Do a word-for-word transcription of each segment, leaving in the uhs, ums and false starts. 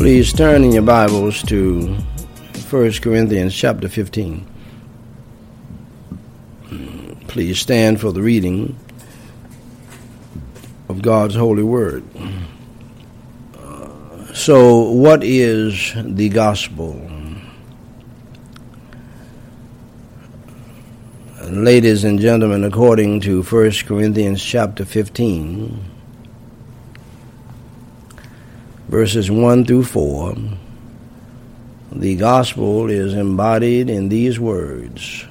Please turn in your Bibles to First Corinthians chapter fifteen. Please stand for the reading of God's holy word. Uh, so, what is the gospel? Ladies and gentlemen, according to First Corinthians chapter fifteen, verses one through four, the gospel is embodied in these words.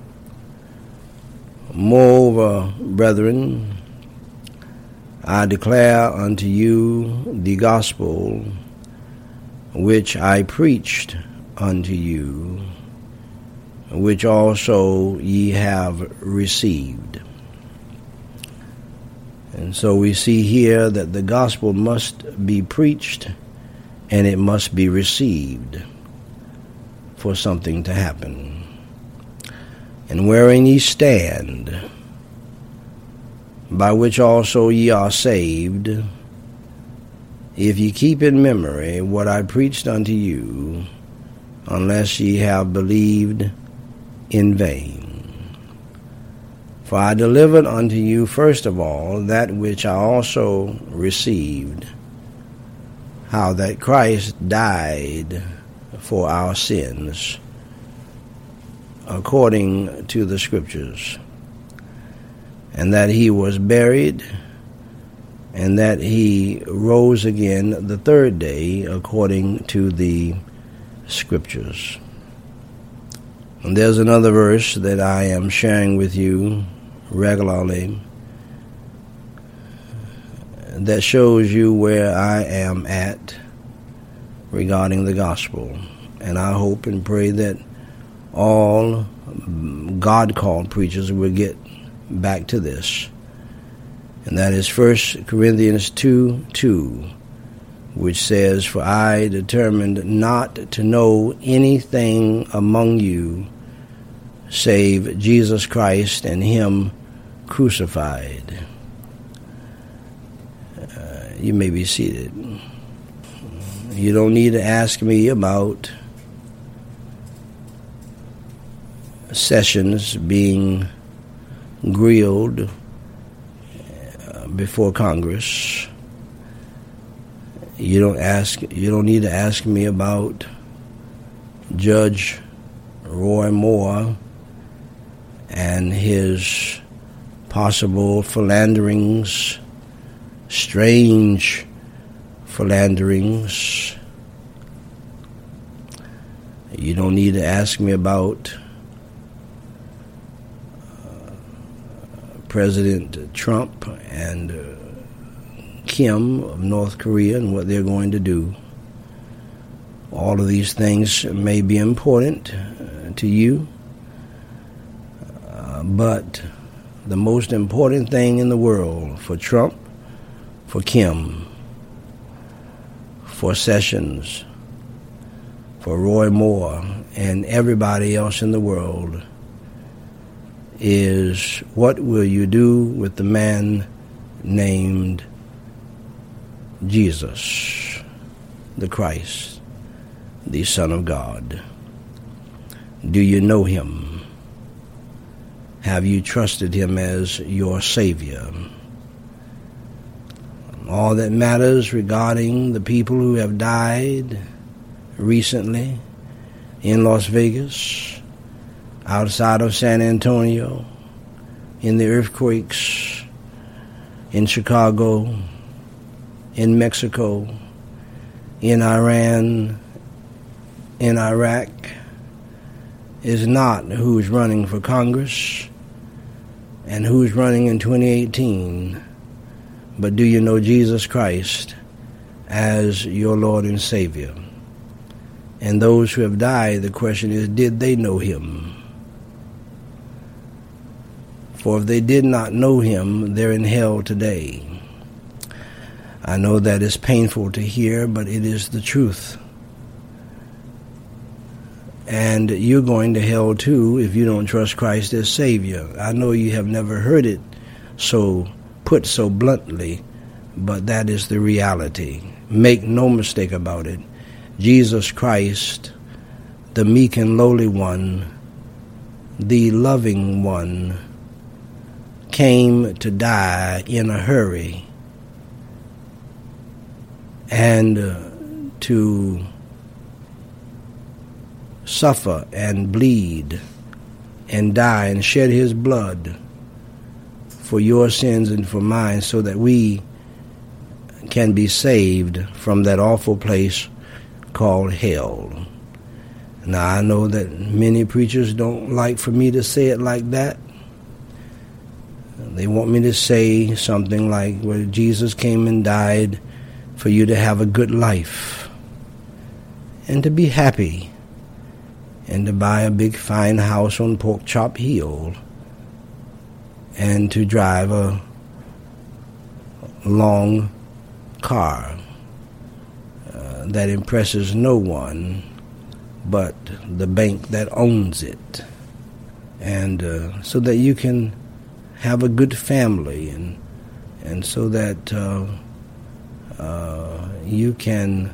Moreover, brethren, I declare unto you the gospel which I preached unto you, which also ye have received. And so we see here that the gospel must be preached and it must be received for something to happen. And wherein ye stand, by which also ye are saved, if ye keep in memory what I preached unto you, unless ye have believed in vain. For I delivered unto you first of all that which I also received, how that Christ died for our sins, according to the Scriptures, and that he was buried, and that he rose again the third day, according to the Scriptures. And there's another verse that I am sharing with you regularly that shows you where I am at regarding the gospel. And I hope and pray that all God-called preachers will get back to this. And that is First Corinthians two two, which says, For I determined not to know anything among you save Jesus Christ and him crucified. Uh, you may be seated. You don't need to ask me about Sessions being grilled uh, before Congress. You don't ask. You don't need to ask me about Judge Roy Moore and his possible philanderings, strange philanderings. You don't need to ask me about uh, President Trump and uh, Kim of North Korea and what they're going to do. All of these things may be important uh, to you, uh, but the most important thing in the world for Trump, for Kim, for Sessions, for Roy Moore, and everybody else in the world is, what will you do with the man named Jesus, the Christ, the Son of God? Do you know him? Have you trusted him as your Savior? All that matters regarding the people who have died recently in Las Vegas, outside of San Antonio, in the earthquakes, in Chicago, in Mexico, in Iran, in Iraq, is not who's running for Congress and who's running in twenty eighteen, but do you know Jesus Christ as your Lord and Savior? And those who have died, the question is, did they know him? For if they did not know him, they're in hell today. I know that is painful to hear, but it is the truth. And you're going to hell too if you don't trust Christ as Savior. I know you have never heard it so put so bluntly, but that is the reality. Make no mistake about it. Jesus Christ, the meek and lowly one, the loving one, came to die in a hurry and uh, to suffer and bleed and die and shed his blood for your sins and for mine, so that we can be saved from that awful place called hell. Now, I know that many preachers don't like for me to say it like that. They want me to say something like, well, Jesus came and died for you to have a good life and to be happy and to buy a big fine house on Pork Chop Hill and to drive a long car uh, that impresses no one but the bank that owns it, and uh, so that you can have a good family, and and so that uh, uh, you can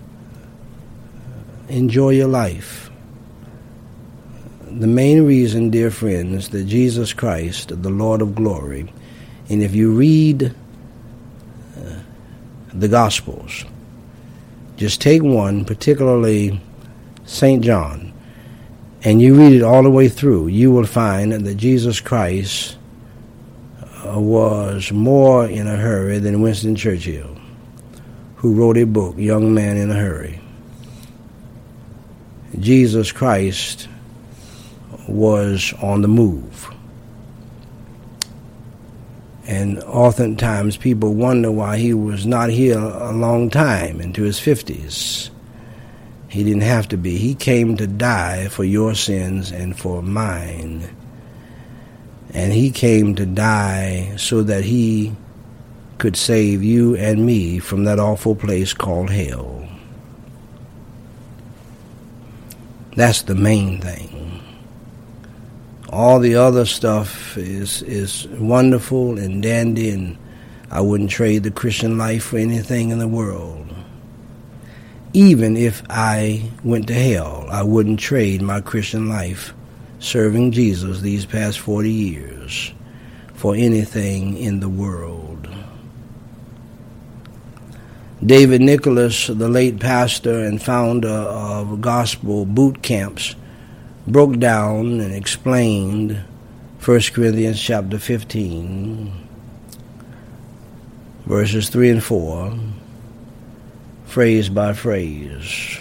enjoy your life. The main reason, dear friends, that Jesus Christ, the Lord of glory, and if you read uh, the Gospels, just take one, particularly Saint John, and you read it all the way through, you will find that Jesus Christ uh, was more in a hurry than Winston Churchill, who wrote a book, Young Man in a Hurry. Jesus Christ was on the move. And oftentimes people wonder why he was not here a long time, into his fifties. He didn't have to be. He came to die for your sins and for mine. And he came to die so that he could save you and me from that awful place called hell. That's the main thing. All the other stuff is is wonderful and dandy, and I wouldn't trade the Christian life for anything in the world. Even if I went to hell, I wouldn't trade my Christian life serving Jesus these past forty years for anything in the world. David Nicholas, the late pastor and founder of gospel boot camps, broke down and explained First Corinthians chapter fifteen, verses three and four, phrase by phrase.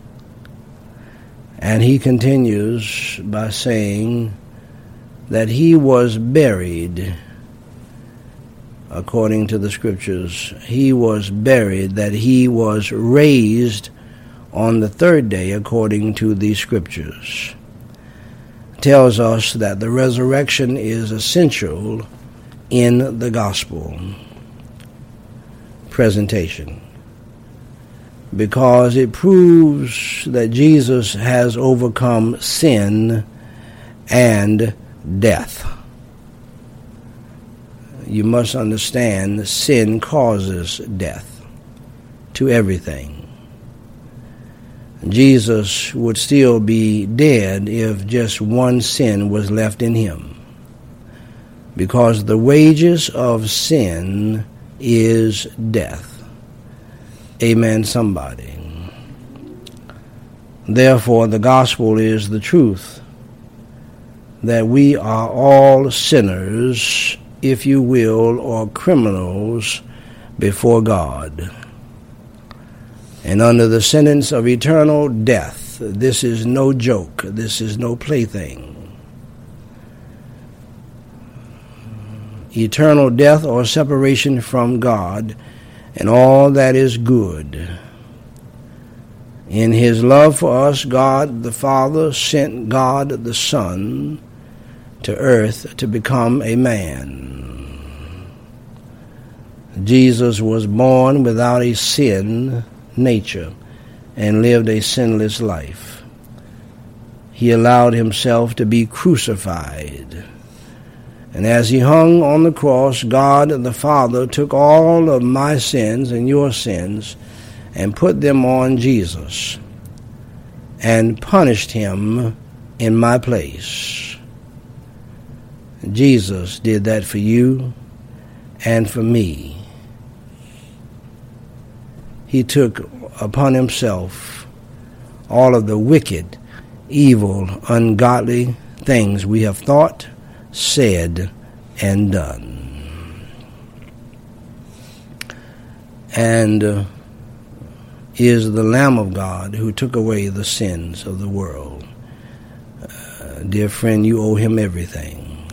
And he continues by saying that he was buried according to the scriptures. He was buried, that he was raised on the third day according to the scriptures. Tells us that the resurrection is essential in the gospel presentation, because it proves that Jesus has overcome sin and death. You must understand, sin causes death to everything. Jesus would still be dead if just one sin was left in him, because the wages of sin is death. Amen, somebody. Therefore, the gospel is the truth that we are all sinners, if you will, or criminals before God, and under the sentence of eternal death. This is no joke. This is no plaything. Eternal death or separation from God and all that is good. In his love for us, God the Father sent God the Son to earth to become a man. Jesus was born without a sin nature and lived a sinless life. He allowed himself to be crucified. And as he hung on the cross, God the Father took all of my sins and your sins and put them on Jesus and punished him in my place. Jesus did that for you and for me. He took upon himself all of the wicked, evil, ungodly things we have thought, said, and done. And uh, is the Lamb of God who took away the sins of the world. Uh, dear friend, you owe him everything.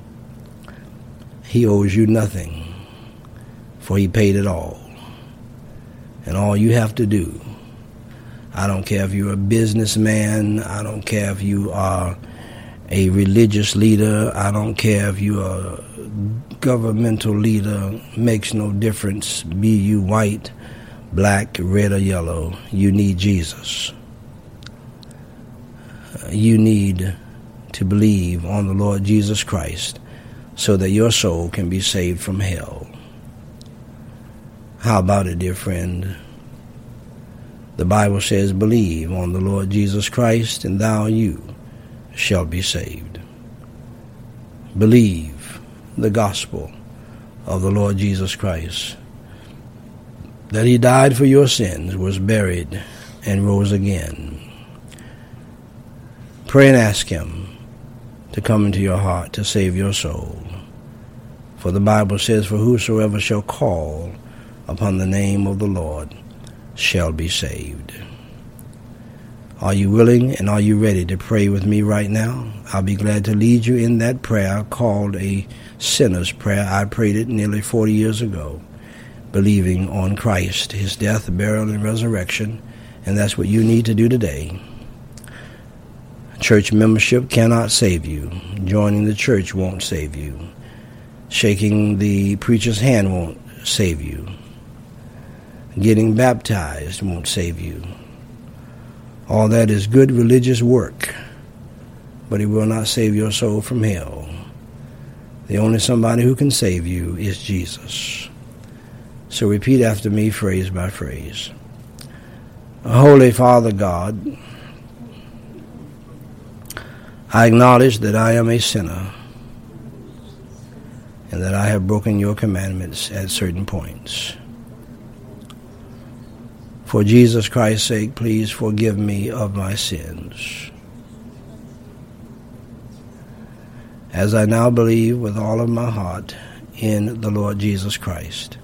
He owes you nothing, for he paid it all. And all you have to do, I don't care if you're a businessman, I don't care if you are a religious leader, I don't care if you are a governmental leader, makes no difference, be you white, black, red, or yellow, you need Jesus. Uh, you need to believe on the Lord Jesus Christ so that your soul can be saved from hell. How about it, dear friend? The Bible says, believe on the Lord Jesus Christ, and thou you shall be saved. Believe the gospel of the Lord Jesus Christ, that he died for your sins, was buried, and rose again. Pray and ask him to come into your heart to save your soul. For the Bible says, for whosoever shall call upon the name of the Lord shall be saved. Are you willing and are you ready to pray with me right now? I'll be glad to lead you in that prayer called a sinner's prayer. I prayed it nearly forty years ago, believing on Christ, his death, burial, and resurrection, and that's what you need to do today. Church membership cannot save you. Joining the church won't save you. Shaking the preacher's hand won't save you. Getting baptized won't save you. All that is good religious work, but it will not save your soul from hell. The only somebody who can save you is Jesus. So repeat after me, phrase by phrase. Holy Father God, I acknowledge that I am a sinner and that I have broken your commandments at certain points. For Jesus Christ's sake, please forgive me of my sins. As I now believe with all of my heart in the Lord Jesus Christ,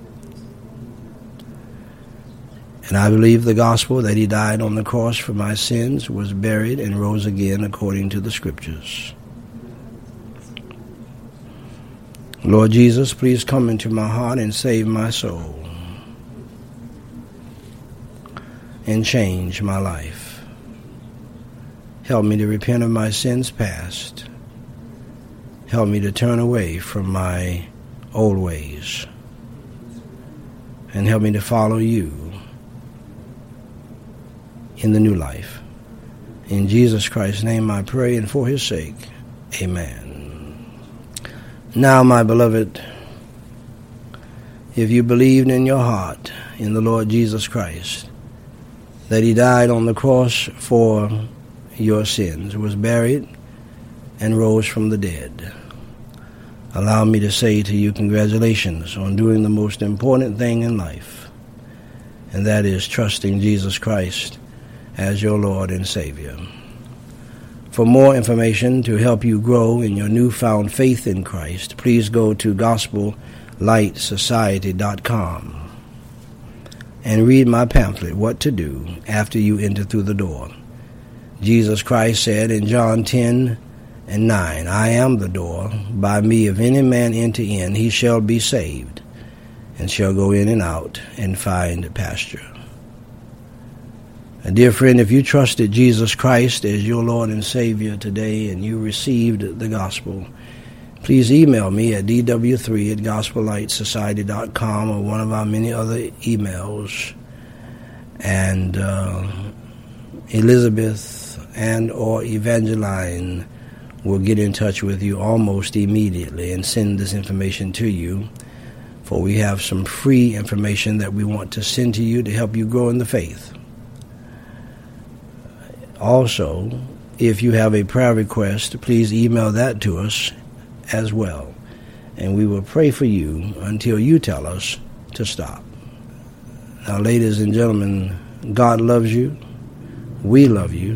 and I believe the gospel that he died on the cross for my sins, was buried, and rose again according to the scriptures. Lord Jesus, please come into my heart and save my soul and change my life. Help me to repent of my sins past. Help me to turn away from my old ways. And help me to follow you in the new life. In Jesus Christ's name I pray, and for his sake, amen. Now, my beloved, if you believed in your heart in the Lord Jesus Christ, that he died on the cross for your sins, was buried, and rose from the dead, allow me to say to you, congratulations on doing the most important thing in life, and that is trusting Jesus Christ as your Lord and Savior. For more information to help you grow in your newfound faith in Christ, please go to gospel light society dot com and read my pamphlet, What to Do After You Enter Through the Door. Jesus Christ said in John ten and nine, I am the door. By me, if any man enter in, he shall be saved, and shall go in and out and find pasture. And dear friend, if you trusted Jesus Christ as your Lord and Savior today, and you received the gospel, please email me at d w three at gospel light society dot com or one of our many other emails, and uh, Elizabeth and or Evangeline will get in touch with you almost immediately and send this information to you for we have some free information that we want to send to you to help you grow in the faith. Also, if you have a prayer request, please email that to us as well, and we will pray for you until you tell us to stop. Now, ladies and gentlemen, God loves you, we love you,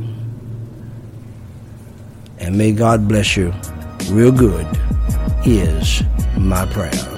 and may God bless you real good is my prayer.